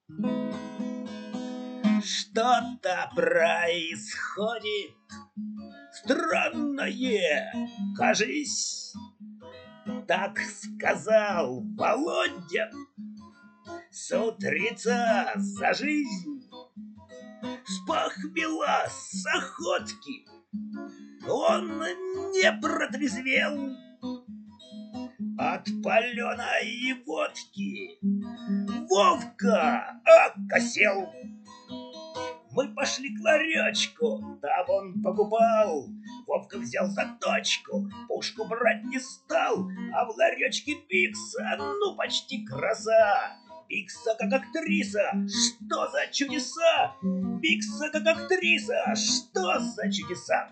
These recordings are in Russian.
Что-то происходит странное, кажись, так сказал Володя. С утреца за жизнь с похмела, с охотки он не протрезвел от паленой водки. Вовка окосел. Мы пошли к ларечку, там он покупал. Вовка взял за точку, пушку брать не стал, а в ларечке Бикса, ну почти гроза. Бикса как актриса, что за чудеса? Бикса как актриса, что за чудеса?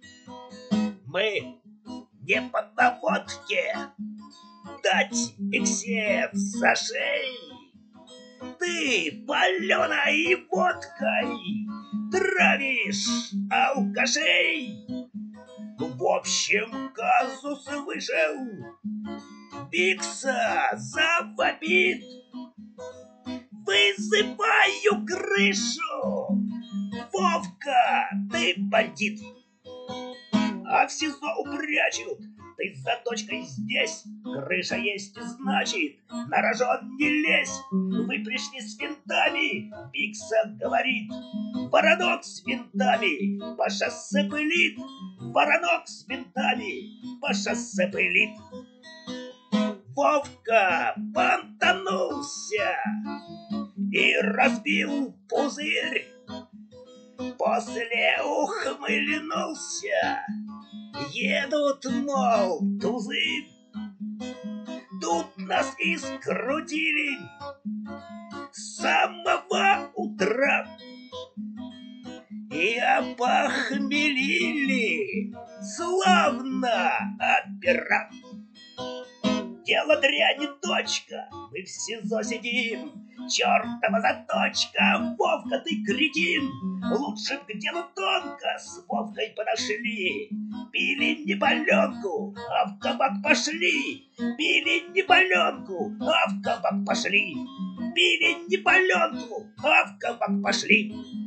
Мы не по наводке дать Биксе за шею. Ты паленой водкой травишь алкашей. В общем, казус вышел. Бикса завопит. Вызываю крышу. Вовка, ты бандит. А в СИЗО упрячут. Ты с заточкой здесь. Крыша есть, значит, на рожон не лезь. Вы пришли с винтами. Бикса говорит. Воронок с винтами по шоссе пылит. Воронок с винтами по шоссе пылит. Вовка понтанулся и разбил пузырь. После ухмыльнулся. Едут, мол, тузы. Тут нас и скрутили с самого утра и опохмелили славно опера. Дело дряни, дочка, мы в СИЗО сидим. Чёртова заточка, Вовка, ты кретин. Лучше б к делу тонко с Вовкой подошли. Пили не паленку, а в кабак пошли. Пили не паленку, а в кабак пошли. Пили не паленку, а в кабак пошли.